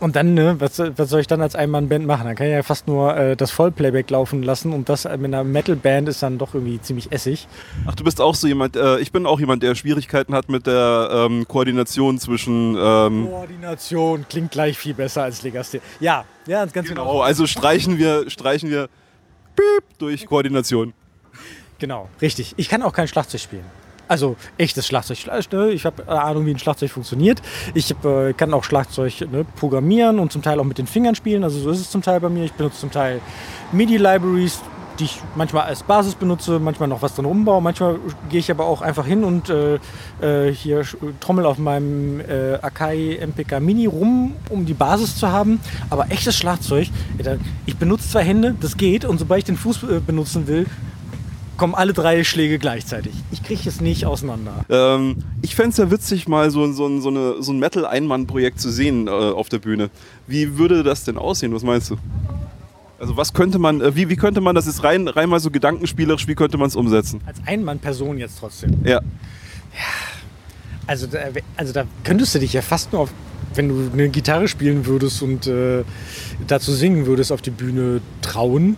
[SPEAKER 3] Und dann, ne, was, was soll ich dann als Ein-Mann-Band machen? Dann kann ich ja fast nur äh, das Vollplayback laufen lassen und das mit einer Metal-Band ist dann doch irgendwie ziemlich essig.
[SPEAKER 1] Ach, du bist auch so jemand, äh, ich bin auch jemand, der Schwierigkeiten hat mit der ähm, Koordination zwischen... Ähm
[SPEAKER 3] Koordination klingt gleich viel besser als Legasthenie. Ja, ja, ganz genau.
[SPEAKER 1] Genau, also streichen wir, streichen wir piep, durch Koordination.
[SPEAKER 3] Genau, richtig. Ich kann auch kein Schlagzeug spielen. Also echtes Schlagzeug. Ich habe eine Ahnung, wie ein Schlagzeug funktioniert. Ich äh, kann auch Schlagzeug ne, programmieren und zum Teil auch mit den Fingern spielen. Also so ist es zum Teil bei mir. Ich benutze zum Teil MIDI-Libraries, die ich manchmal als Basis benutze, manchmal noch was drin umbaue. Manchmal gehe ich aber auch einfach hin und äh, äh, hier trommel auf meinem äh, Akai M P K Mini rum, um die Basis zu haben. Aber echtes Schlagzeug, ich benutze zwei Hände, das geht. Und sobald ich den Fuß äh, benutzen will, kommen alle drei Schläge gleichzeitig. Ich kriege es nicht auseinander.
[SPEAKER 1] Ähm, ich fände es ja witzig, mal so, so, so, eine, so ein Metal-Ein-Mann-Projekt zu sehen äh, auf der Bühne. Wie würde das denn aussehen? Was meinst du? Also was könnte man, äh, wie, wie könnte man das jetzt rein, rein mal so gedankenspielerisch, wie könnte man es umsetzen?
[SPEAKER 3] Als Ein-Mann-Person jetzt trotzdem?
[SPEAKER 1] Ja.
[SPEAKER 3] Ja. Also da, also da könntest du dich ja fast nur auf, wenn du eine Gitarre spielen würdest und äh, dazu singen würdest, auf die Bühne trauen.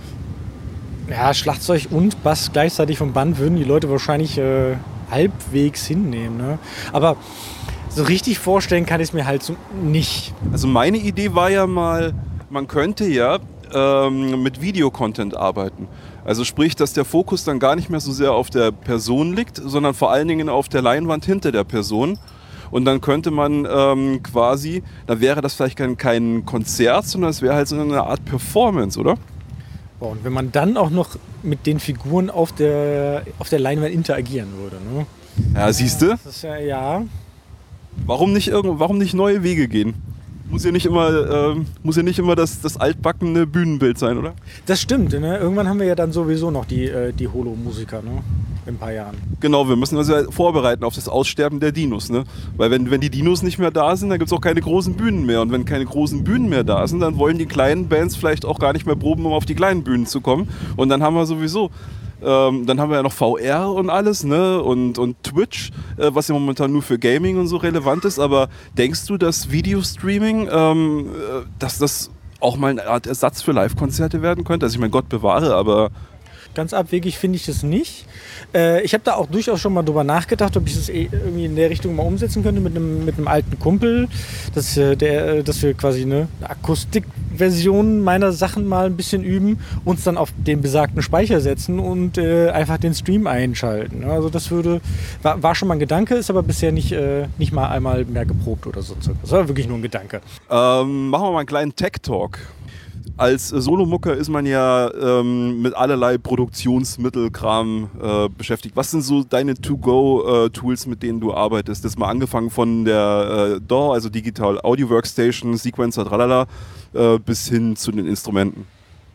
[SPEAKER 3] Ja, Schlagzeug und Bass gleichzeitig vom Band würden die Leute wahrscheinlich äh, halbwegs hinnehmen. Ne? Aber so richtig vorstellen kann ich es mir halt so nicht.
[SPEAKER 1] Also meine Idee war ja mal, man könnte ja ähm, mit Videocontent arbeiten. Also sprich, dass der Fokus dann gar nicht mehr so sehr auf der Person liegt, sondern vor allen Dingen auf der Leinwand hinter der Person. Und dann könnte man ähm, quasi, da wäre das vielleicht kein, kein Konzert, sondern es wäre halt so eine Art Performance, oder?
[SPEAKER 3] Und wenn man dann auch noch mit den Figuren auf der, auf der Leinwand interagieren würde. Ne?
[SPEAKER 1] Ja, siehst du?
[SPEAKER 3] Das ist ja, ja.
[SPEAKER 1] Warum nicht, irgend, warum nicht neue Wege gehen? Muss ja nicht immer, äh, muss ja nicht immer das, das altbackene Bühnenbild sein, oder?
[SPEAKER 3] Das stimmt. Ne? Irgendwann haben wir ja dann sowieso noch die, äh, die Holo-Musiker, ne? In ein paar Jahren.
[SPEAKER 1] Genau, wir müssen uns ja vorbereiten auf das Aussterben der Dinos. Ne? Weil wenn, wenn die Dinos nicht mehr da sind, dann gibt es auch keine großen Bühnen mehr. Und wenn keine großen Bühnen mehr da sind, dann wollen die kleinen Bands vielleicht auch gar nicht mehr proben, um auf die kleinen Bühnen zu kommen. Und dann haben wir sowieso... Ähm, dann haben wir ja noch V R und alles, ne? und, und Twitch, äh, was ja momentan nur für Gaming und so relevant ist. Aber denkst du, dass Videostreaming, ähm, äh, dass das auch mal eine Art Ersatz für Live-Konzerte werden könnte? Also ich meine, Gott bewahre, aber...
[SPEAKER 3] Ganz abwegig finde ich es nicht. Äh, ich habe da auch durchaus schon mal drüber nachgedacht, ob ich das eh irgendwie in der Richtung mal umsetzen könnte mit einem, mit einem alten Kumpel, dass, äh, der, dass wir quasi eine Akustikversion meiner Sachen mal ein bisschen üben, uns dann auf den besagten Speicher setzen und äh, einfach den Stream einschalten. Also das würde, war, war schon mal ein Gedanke, ist aber bisher nicht, äh, nicht mal einmal mehr geprobt oder so. Das war wirklich nur ein Gedanke.
[SPEAKER 1] Ähm, machen wir mal einen kleinen Tech-Talk. Als Solomucker ist man ja ähm, mit allerlei Produktionsmittelkram äh, beschäftigt. Was sind so deine To-Go-Tools, mit denen du arbeitest? Das mal angefangen von der äh, D A W, also Digital Audio Workstation, Sequencer, tralala, äh, bis hin zu den Instrumenten.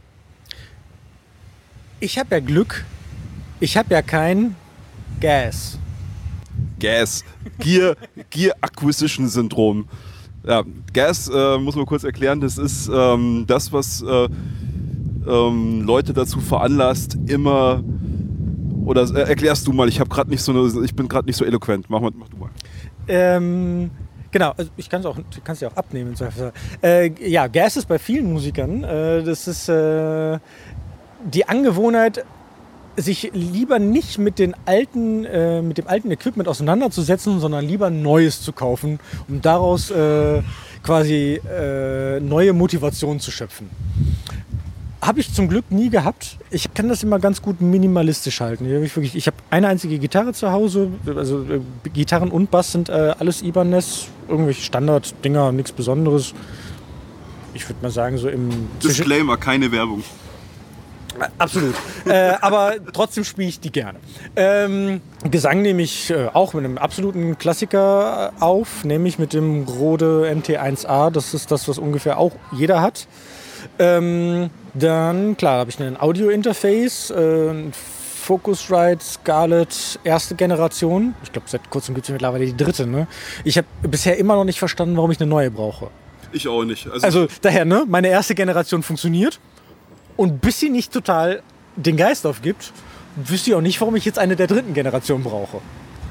[SPEAKER 3] Ich habe ja Glück. Ich habe ja kein Gas.
[SPEAKER 1] Gas. Gear, Gear Acquisition Syndrom. Ja, Gas, äh, muss man kurz erklären, das ist ähm, das, was äh, ähm, Leute dazu veranlasst, immer, oder äh, erklärst du mal, ich habe gerade nicht so eine, ich bin gerade nicht so eloquent, mach, mal, mach du mal.
[SPEAKER 3] Ähm, genau, also ich kann es auch, kann's ja auch abnehmen. Äh, ja, Gas ist bei vielen Musikern, äh, das ist äh, die Angewohnheit, sich lieber nicht mit, den alten, äh, mit dem alten Equipment auseinanderzusetzen, sondern lieber Neues zu kaufen, um daraus äh, quasi äh, neue Motivationen zu schöpfen. Habe ich zum Glück nie gehabt. Ich kann das immer ganz gut minimalistisch halten. Ich, wirklich, ich habe eine einzige Gitarre zu Hause, also äh, Gitarren und Bass sind äh, alles Ibanez, irgendwelche Standard-Dinger, nichts Besonderes. Ich würde mal sagen, so im...
[SPEAKER 1] Disclaimer, keine Werbung.
[SPEAKER 3] Absolut. äh, aber trotzdem spiele ich die gerne. Ähm, Gesang nehme ich äh, auch mit einem absoluten Klassiker auf, nämlich mit dem Rode M T eins A. Das ist das, was ungefähr auch jeder hat. Ähm, dann, klar, habe ich ein Audio-Interface, äh, ein Focusrite Scarlett erste Generation. Ich glaube, seit kurzem gibt es mittlerweile die dritte. Ne? Ich habe bisher immer noch nicht verstanden, warum ich eine neue brauche.
[SPEAKER 1] Ich auch nicht. Also,
[SPEAKER 3] also daher, ne? Meine erste Generation funktioniert. Und bis sie nicht total den Geist aufgibt, wüsste ich auch nicht, warum ich jetzt eine der dritten Generation brauche.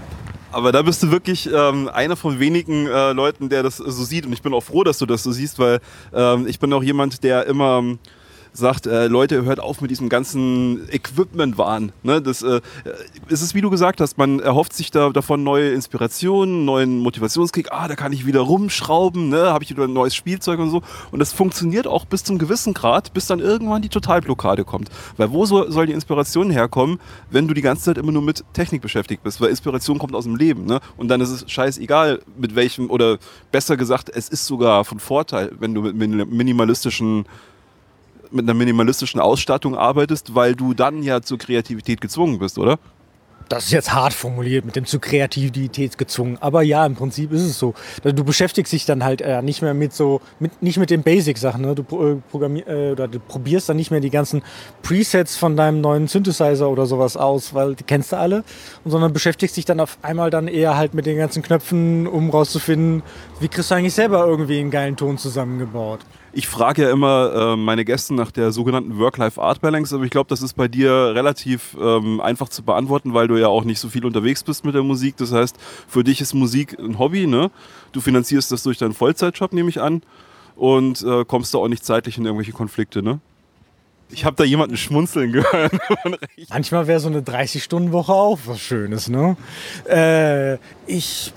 [SPEAKER 1] Aber da bist du wirklich ähm, einer von wenigen äh, Leuten, der das so sieht. Und ich bin auch froh, dass du das so siehst, weil ähm, ich bin auch jemand, der immer ähm, sagt, äh, Leute, hört auf mit diesem ganzen Equipment-Wahn. Ne? Das äh, es ist, wie du gesagt hast, man erhofft sich da davon neue Inspirationen, neuen Motivationskick. Ah, da kann ich wieder rumschrauben, ne? Habe ich wieder ein neues Spielzeug und so. Und das funktioniert auch bis zum gewissen Grad, bis dann irgendwann die Totalblockade kommt. Weil wo so, soll die Inspiration herkommen, wenn du die ganze Zeit immer nur mit Technik beschäftigt bist? Weil Inspiration kommt aus dem Leben. Ne? Und dann ist es scheißegal, mit welchem, oder besser gesagt, es ist sogar von Vorteil, wenn du mit minimalistischen mit einer minimalistischen Ausstattung arbeitest, weil du dann ja zur Kreativität gezwungen bist, oder?
[SPEAKER 3] Das ist jetzt hart formuliert, mit dem zu Kreativität gezwungen. Aber ja, im Prinzip ist es so. Du beschäftigst dich dann halt äh, nicht mehr mit so, mit, nicht mit den Basic-Sachen. Ne? Du, äh, programmier, äh, oder du probierst dann nicht mehr die ganzen Presets von deinem neuen Synthesizer oder sowas aus, weil die kennst du alle. Und, sondern beschäftigst dich dann auf einmal dann eher halt mit den ganzen Knöpfen, um rauszufinden, wie kriegst du eigentlich selber irgendwie einen geilen Ton zusammengebaut.
[SPEAKER 1] Ich frage ja immer äh, meine Gäste nach der sogenannten Work-Life-Art-Balance, aber ich glaube, das ist bei dir relativ ähm, einfach zu beantworten, weil du ja auch nicht so viel unterwegs bist mit der Musik. Das heißt, für dich ist Musik ein Hobby, ne? Du finanzierst das durch deinen Vollzeitjob, nehme ich an, und äh, kommst da auch nicht zeitlich in irgendwelche Konflikte, ne? Ich habe da jemanden schmunzeln gehört.
[SPEAKER 3] Manchmal wäre so eine dreißig-Stunden-Woche auch was Schönes, ne? Äh, ich...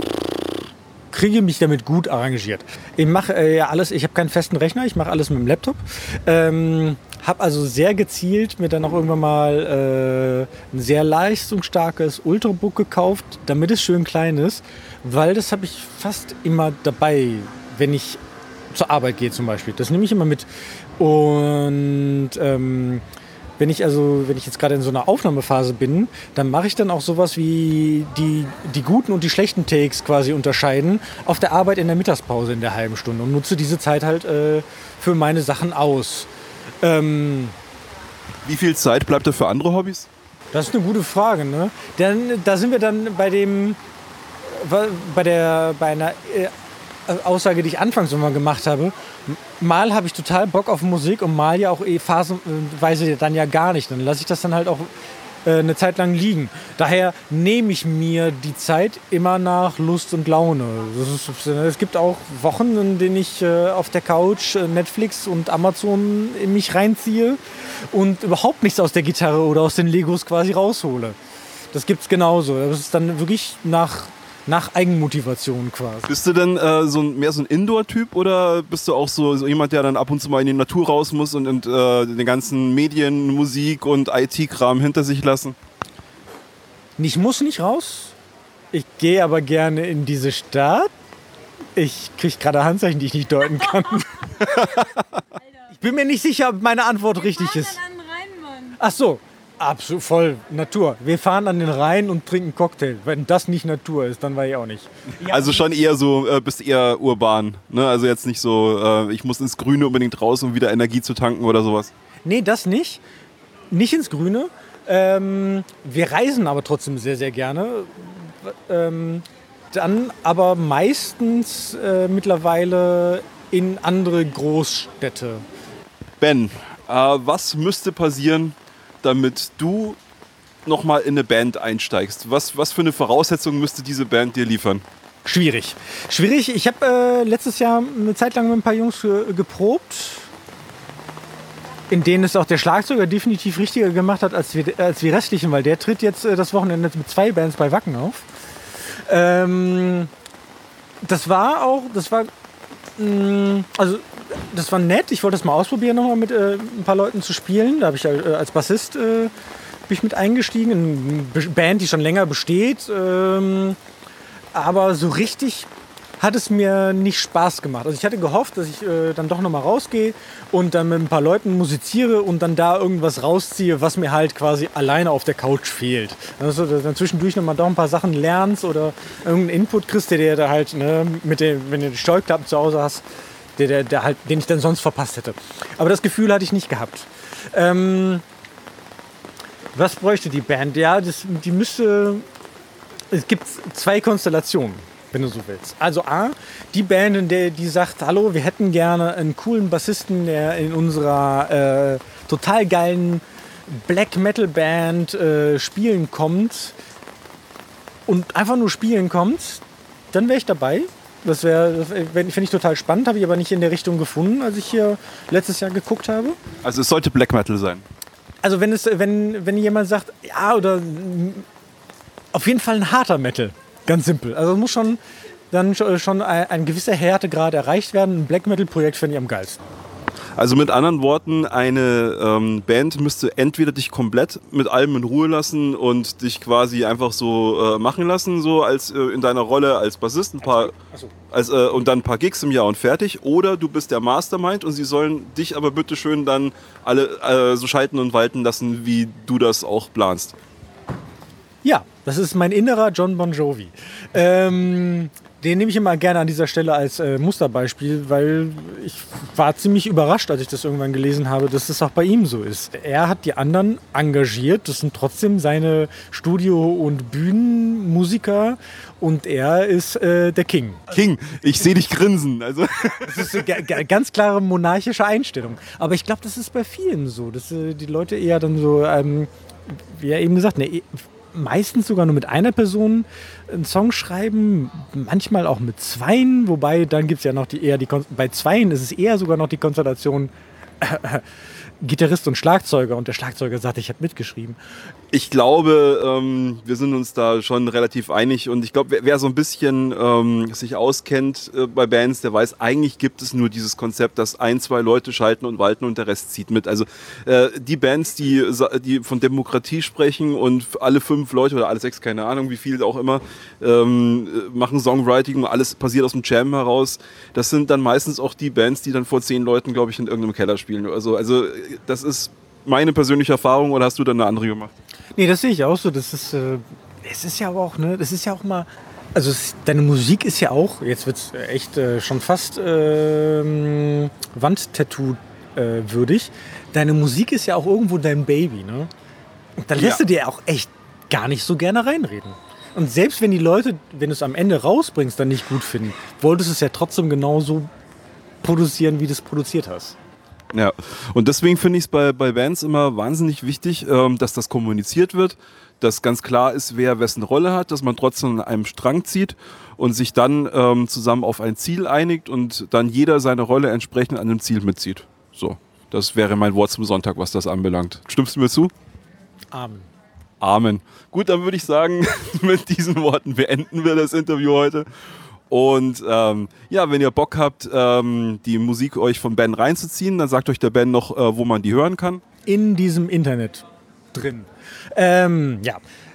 [SPEAKER 3] kriege mich damit gut arrangiert. Ich mache äh, ja alles, ich habe keinen festen Rechner, ich mache alles mit dem Laptop. Ähm, habe also sehr gezielt mir dann auch irgendwann mal äh, ein sehr leistungsstarkes Ultrabook gekauft, damit es schön klein ist, weil das habe ich fast immer dabei, wenn ich zur Arbeit gehe zum Beispiel. Das nehme ich immer mit. Und ähm, Wenn ich also, wenn ich jetzt gerade in so einer Aufnahmephase bin, dann mache ich dann auch sowas wie die, die guten und die schlechten Takes quasi unterscheiden auf der Arbeit in der Mittagspause in der halben Stunde und nutze diese Zeit halt äh, für meine Sachen aus. Ähm,
[SPEAKER 1] Wie viel Zeit bleibt da für andere Hobbys?
[SPEAKER 3] Das ist eine gute Frage, ne? Denn da sind wir dann bei dem, bei der, bei einer äh, Aussage, die ich anfangs immer gemacht habe. Mal habe ich total Bock auf Musik und mal ja auch eh phasenweise dann ja gar nicht. Dann lasse ich das dann halt auch äh, eine Zeit lang liegen. Daher nehme ich mir die Zeit immer nach Lust und Laune. Das ist, es gibt auch Wochen, in denen ich äh, auf der Couch äh, Netflix und Amazon in mich reinziehe und überhaupt nichts aus der Gitarre oder aus den Legos quasi raushole. Das gibt's genauso. Das ist dann wirklich nach Nach Eigenmotivation quasi.
[SPEAKER 1] Bist du denn äh, so ein, mehr so ein Indoor-Typ oder bist du auch so, so jemand, der dann ab und zu mal in die Natur raus muss und, und äh, den ganzen Medien, Musik und I T-Kram hinter sich lassen?
[SPEAKER 3] Ich muss nicht raus. Ich gehe aber gerne in diese Stadt. Ich kriege gerade Handzeichen, die ich nicht deuten kann. Ich bin mir nicht sicher, ob meine Antwort richtig ist. Ach so. Absolut, voll Natur. Wir fahren an den Rhein und trinken Cocktail. Wenn das nicht Natur ist, dann war ich auch nicht. Ja.
[SPEAKER 1] Also schon eher so, äh, bist eher urban, ne? Also jetzt nicht so, äh, ich muss ins Grüne unbedingt raus, um wieder Energie zu tanken oder sowas.
[SPEAKER 3] Nee, das nicht. Nicht ins Grüne. Ähm, wir reisen aber trotzdem sehr, sehr gerne. Ähm, dann aber meistens äh, mittlerweile in andere Großstädte.
[SPEAKER 1] Ben, äh, was müsste passieren, damit du nochmal in eine Band einsteigst? Was, was für eine Voraussetzung müsste diese Band dir liefern?
[SPEAKER 3] Schwierig. Schwierig. Ich habe äh, letztes Jahr eine Zeit lang mit ein paar Jungs ge- geprobt, in denen es auch der Schlagzeuger definitiv richtiger gemacht hat als wir, als wir restlichen, weil der tritt jetzt äh, das Wochenende mit zwei Bands bei Wacken auf. Ähm, das war auch, das war, mh, also das war nett. Ich wollte das mal ausprobieren, nochmal mit äh, ein paar Leuten zu spielen. Da habe ich äh, als Bassist äh, bin ich mit eingestiegen. Eine Band, die schon länger besteht. Ähm, aber so richtig hat es mir nicht Spaß gemacht. Also ich hatte gehofft, dass ich äh, dann doch nochmal rausgehe und dann mit ein paar Leuten musiziere und dann da irgendwas rausziehe, was mir halt quasi alleine auf der Couch fehlt. Also dann zwischendurch nochmal doch ein paar Sachen lernst oder irgendeinen Input kriegst, der dir da halt, ne, mit dem, wenn du die Steuerklappen zu Hause hast, Der, der, der halt, den ich dann sonst verpasst hätte. Aber das Gefühl hatte ich nicht gehabt. Ähm, was bräuchte die Band? Ja, das, die müsste... Es gibt zwei Konstellationen, wenn du so willst. Also A, die Band, in der die sagt, hallo, wir hätten gerne einen coolen Bassisten, der in unserer äh, total geilen Black Metal Band äh, spielen kommt und einfach nur spielen kommt, dann wäre ich dabei. Das wäre, finde ich total spannend, habe ich aber nicht in der Richtung gefunden, als ich hier letztes Jahr geguckt habe.
[SPEAKER 1] Also es sollte Black Metal sein.
[SPEAKER 3] Also wenn es, wenn, wenn jemand sagt, ja, oder auf jeden Fall ein harter Metal, ganz simpel. Also es muss schon dann schon ein, ein gewisser Härtegrad erreicht werden. Ein Black Metal Projekt finde ich am geilsten.
[SPEAKER 1] Also mit anderen Worten, eine ähm, Band müsste entweder dich komplett mit allem in Ruhe lassen und dich quasi einfach so äh, machen lassen, so als äh, in deiner Rolle als Bassist, ein paar, als, äh, und dann ein paar Gigs im Jahr und fertig. Oder du bist der Mastermind und sie sollen dich aber bitteschön dann alle äh, so schalten und walten lassen, wie du das auch planst.
[SPEAKER 3] Ja, das ist mein innerer John Bon Jovi. Ähm, den nehme ich immer gerne an dieser Stelle als äh, Musterbeispiel, weil ich war ziemlich überrascht, als ich das irgendwann gelesen habe, dass es auch bei ihm so ist. Er hat die anderen engagiert, das sind trotzdem seine Studio- und Bühnenmusiker und er ist äh, der King.
[SPEAKER 1] King, ich sehe dich grinsen. Also.
[SPEAKER 3] Das ist eine g- g- ganz klare monarchische Einstellung. Aber ich glaube, das ist bei vielen so, dass äh, die Leute eher dann so, ähm, wie er eben gesagt, ne, meistens sogar nur mit einer Person einen Song schreiben, manchmal auch mit zweien, wobei dann gibt es ja noch die eher die Kon- bei zweien ist es eher sogar noch die Konstellation äh, Gitarrist und Schlagzeuger und der Schlagzeuger sagt, ich habe mitgeschrieben.
[SPEAKER 1] Ich glaube, ähm, wir sind uns da schon relativ einig und ich glaube, wer, wer so ein bisschen ähm, sich auskennt äh, bei Bands, der weiß, eigentlich gibt es nur dieses Konzept, dass ein, zwei Leute schalten und walten und der Rest zieht mit. Also äh, die Bands, die, die von Demokratie sprechen und alle fünf Leute oder alle sechs, keine Ahnung, wie viele auch immer, ähm, machen Songwriting und alles passiert aus dem Jam heraus. Das sind dann meistens auch die Bands, die dann vor zehn Leuten, glaube ich, in irgendeinem Keller spielen. Also, also das ist meine persönliche Erfahrung, oder hast du dann eine andere gemacht?
[SPEAKER 3] Nee, das sehe ich auch so. Das ist, äh, es ist ja aber auch, ne, das ist ja auch mal, also es, deine Musik ist ja auch, jetzt wird es echt äh, schon fast äh, Wandtattoo äh, würdig. Deine Musik ist ja auch irgendwo dein Baby, ne? Und da lässt ja. du dir auch echt gar nicht so gerne reinreden. Und selbst wenn die Leute, wenn du es am Ende rausbringst, dann nicht gut finden, wolltest du es ja trotzdem genauso produzieren, wie du es produziert hast.
[SPEAKER 1] Ja, und deswegen finde ich es bei, bei Bands immer wahnsinnig wichtig, ähm, dass das kommuniziert wird, dass ganz klar ist, wer wessen Rolle hat, dass man trotzdem an einem Strang zieht und sich dann ähm, zusammen auf ein Ziel einigt und dann jeder seine Rolle entsprechend an dem Ziel mitzieht. So, das wäre mein Wort zum Sonntag, was das anbelangt. Stimmst du mir zu?
[SPEAKER 3] Amen.
[SPEAKER 1] Amen. Gut, dann würde ich sagen, mit diesen Worten beenden wir das Interview heute. Und ähm, ja, wenn ihr Bock habt, ähm, die Musik euch von Ben reinzuziehen, dann sagt euch der Ben noch, äh, wo man die hören kann.
[SPEAKER 3] In diesem Internet drin. Ähm, ja,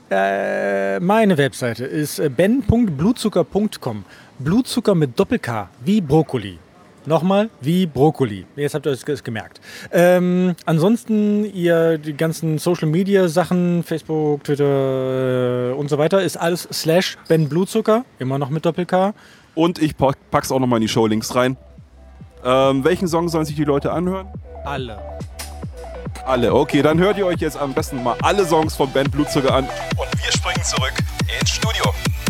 [SPEAKER 3] äh, meine Webseite ist ben punkt blutzucker punkt com. Blutzucker mit Doppel-K, wie Brokkoli. Nochmal, wie Brokkoli. Jetzt habt ihr es gemerkt. Ähm, ansonsten, ihr die ganzen Social-Media-Sachen, Facebook, Twitter äh, und so weiter, ist alles slash Ben Blutzucker, immer noch mit Doppel-K.
[SPEAKER 1] Und ich pack, pack's auch nochmal in die Showlinks rein. Ähm, welchen Song sollen sich die Leute anhören?
[SPEAKER 3] Alle.
[SPEAKER 1] Alle, okay, dann hört ihr euch jetzt am besten mal alle Songs von Ben Blutzucker an.
[SPEAKER 2] Und wir springen zurück ins Studio.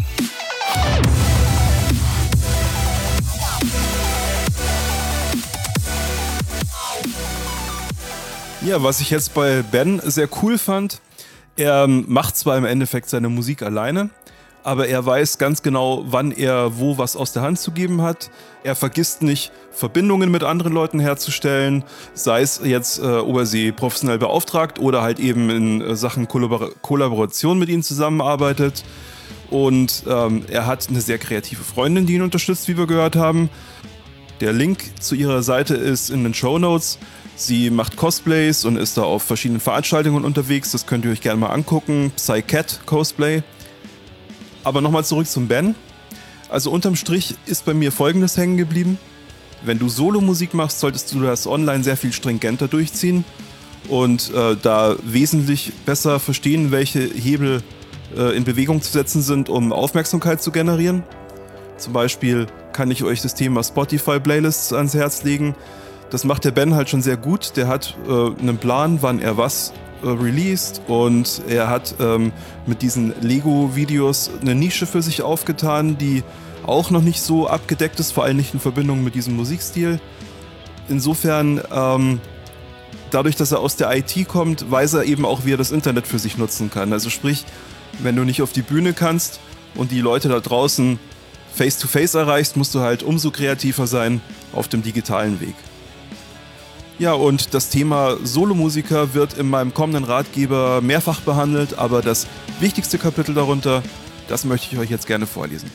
[SPEAKER 1] Ja, was ich jetzt bei Ben sehr cool fand, er macht zwar im Endeffekt seine Musik alleine, aber er weiß ganz genau, wann er wo was aus der Hand zu geben hat. Er vergisst nicht, Verbindungen mit anderen Leuten herzustellen, sei es jetzt, äh, ob er sie professionell beauftragt oder halt eben in äh, Sachen Kollabor- Kollaboration mit ihnen zusammenarbeitet. Und ähm, er hat eine sehr kreative Freundin, die ihn unterstützt, wie wir gehört haben. Der Link zu ihrer Seite ist in den Shownotes. Sie macht Cosplays und ist da auf verschiedenen Veranstaltungen unterwegs. Das könnt ihr euch gerne mal angucken. Psy-Cat Cosplay. Aber nochmal zurück zum Ben. Also unterm Strich ist bei mir Folgendes hängen geblieben. Wenn du Solo-Musik machst, solltest du das online sehr viel stringenter durchziehen und äh, da wesentlich besser verstehen, welche Hebel äh, in Bewegung zu setzen sind, um Aufmerksamkeit zu generieren. Zum Beispiel kann ich euch das Thema Spotify-Playlists ans Herz legen. Das macht der Ben halt schon sehr gut. Der hat äh, einen Plan, wann er was äh, released und er hat ähm, mit diesen Lego-Videos eine Nische für sich aufgetan, die auch noch nicht so abgedeckt ist, vor allem nicht in Verbindung mit diesem Musikstil. Insofern, ähm, dadurch, dass er aus der I T kommt, weiß er eben auch, wie er das Internet für sich nutzen kann. Also sprich, wenn du nicht auf die Bühne kannst, und die Leute da draußen face-to-face erreichst, musst du halt umso kreativer sein auf dem digitalen Weg. Ja, und das Thema Solomusiker wird in meinem kommenden Ratgeber mehrfach behandelt, aber das wichtigste Kapitel darunter, das möchte ich euch jetzt gerne vorlesen.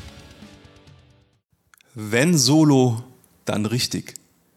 [SPEAKER 1] Wenn Solo, dann richtig.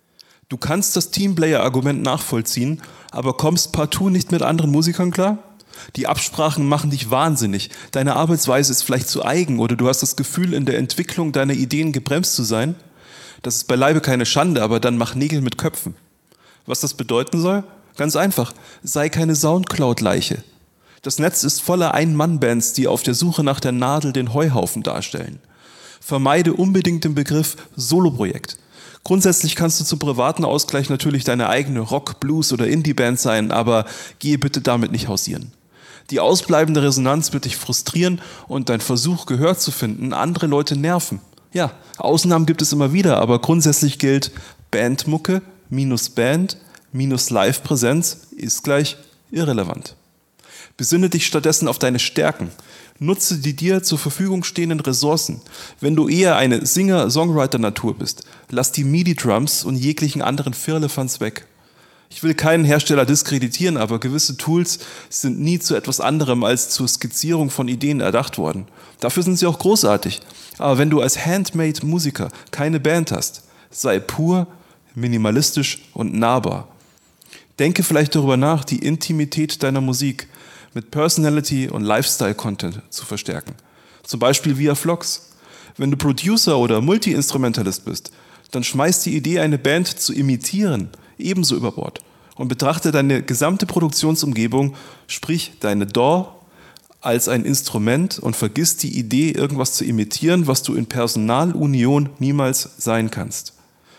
[SPEAKER 1] Du kannst das Teamplayer-Argument nachvollziehen, aber kommst partout nicht mit anderen Musikern klar? Die Absprachen machen dich wahnsinnig, deine Arbeitsweise ist vielleicht zu eigen oder du hast das Gefühl, in der Entwicklung deiner Ideen gebremst zu sein? Das ist beileibe keine Schande, aber dann mach Nägel mit Köpfen. Was das bedeuten soll? Ganz einfach, sei keine Soundcloud-Leiche. Das Netz ist voller Ein-Mann-Bands, die auf der Suche nach der Nadel den Heuhaufen darstellen. Vermeide unbedingt den Begriff Soloprojekt. Grundsätzlich kannst du zum privaten Ausgleich natürlich deine eigene Rock-, Blues- oder Indie-Band sein, aber gehe bitte damit nicht hausieren. Die ausbleibende Resonanz wird dich frustrieren und dein Versuch, Gehör zu finden, andere Leute nerven. Ja, Ausnahmen gibt es immer wieder, aber grundsätzlich gilt, Bandmucke minus Band minus Live-Präsenz ist gleich irrelevant. Besinne dich stattdessen auf deine Stärken. Nutze die dir zur Verfügung stehenden Ressourcen. Wenn du eher eine Singer-Songwriter-Natur bist, lass die MIDI-Drums und jeglichen anderen Firlefanz weg. Ich will keinen Hersteller diskreditieren, aber gewisse Tools sind nie zu etwas anderem als zur Skizzierung von Ideen erdacht worden. Dafür sind sie auch großartig. Aber wenn du als Handmade-Musiker keine Band hast, sei pur, minimalistisch und nahbar. Denke vielleicht darüber nach, die Intimität deiner Musik mit Personality und Lifestyle-Content zu verstärken. Zum Beispiel via Vlogs. Wenn du Producer oder Multi-Instrumentalist bist, dann schmeiß die Idee, eine Band zu imitieren, ebenso über Bord und betrachte deine gesamte Produktionsumgebung, sprich deine D A W, als ein Instrument und vergiss die Idee, irgendwas zu imitieren, was du in Personalunion niemals sein kannst.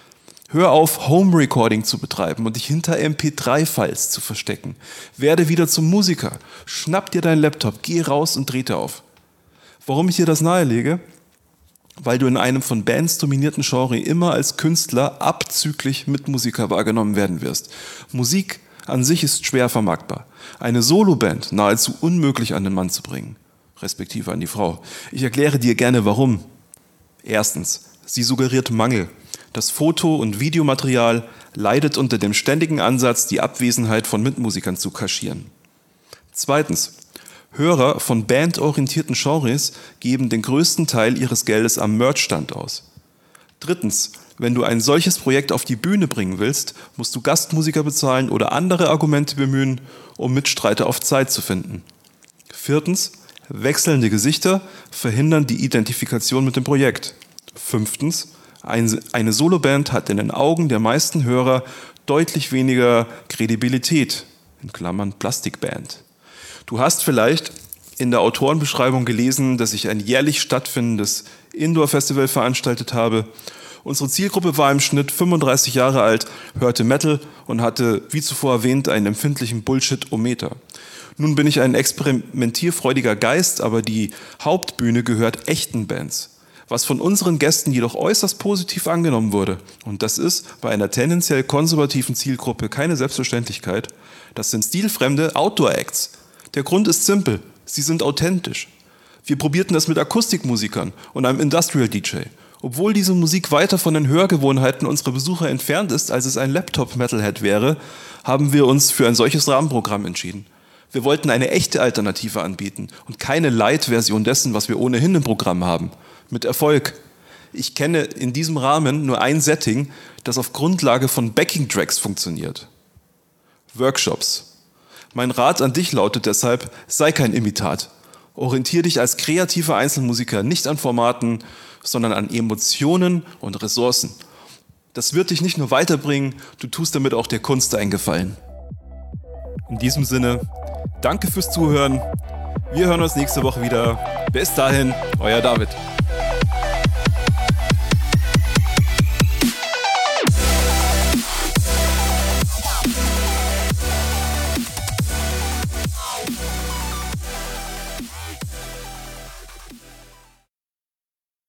[SPEAKER 1] Hör auf, Home-Recording zu betreiben und dich hinter M P drei Files zu verstecken. Werde wieder zum Musiker. Schnapp dir deinen Laptop, geh raus und trete auf. Warum ich dir das nahelege? Weil du in einem von Bands dominierten Genre immer als Künstler abzüglich Mitmusiker wahrgenommen werden wirst. Musik an sich ist schwer vermarktbar. Eine Soloband nahezu unmöglich an den Mann zu bringen, respektive an die Frau. Ich erkläre dir gerne warum. Erstens, sie suggeriert Mangel. Das Foto- und Videomaterial leidet unter dem ständigen Ansatz, die Abwesenheit von Mitmusikern zu kaschieren. Zweitens, Hörer von bandorientierten Genres geben den größten Teil ihres Geldes am Merchstand aus. Drittens, wenn du ein solches Projekt auf die Bühne bringen willst, musst du Gastmusiker bezahlen oder andere Argumente bemühen, um Mitstreiter auf Zeit zu finden. Viertens, wechselnde Gesichter verhindern die Identifikation mit dem Projekt. Fünftens, eine Soloband hat in den Augen der meisten Hörer deutlich weniger Kredibilität, in Klammern Plastikband. Du hast vielleicht in der Autorenbeschreibung gelesen, dass ich ein jährlich stattfindendes Indoor-Festival veranstaltet habe. Unsere Zielgruppe war im Schnitt fünfunddreißig Jahre alt, hörte Metal und hatte, wie zuvor erwähnt, einen empfindlichen Bullshit-O-Meter. Nun bin ich ein experimentierfreudiger Geist, aber die Hauptbühne gehört echten Bands. Was von unseren Gästen jedoch äußerst positiv angenommen wurde, und das ist bei einer tendenziell konservativen Zielgruppe keine Selbstverständlichkeit, das sind stilfremde Outdoor-Acts. Der Grund ist simpel, sie sind authentisch. Wir probierten das mit Akustikmusikern und einem Industrial-D J. Obwohl diese Musik weiter von den Hörgewohnheiten unserer Besucher entfernt ist, als es ein Laptop-Metalhead wäre, haben wir uns für ein solches Rahmenprogramm entschieden. Wir wollten eine echte Alternative anbieten und keine Light-Version dessen, was wir ohnehin im Programm haben. Mit Erfolg. Ich kenne in diesem Rahmen nur ein Setting, das auf Grundlage von Backing-Tracks funktioniert. Workshops. Mein Rat an dich lautet deshalb, sei kein Imitat. Orientiere dich als kreativer Einzelmusiker nicht an Formaten, sondern an Emotionen und Ressourcen. Das wird dich nicht nur weiterbringen, du tust damit auch der Kunst einen Gefallen. In diesem Sinne, danke fürs Zuhören. Wir hören uns nächste Woche wieder. Bis dahin, euer David.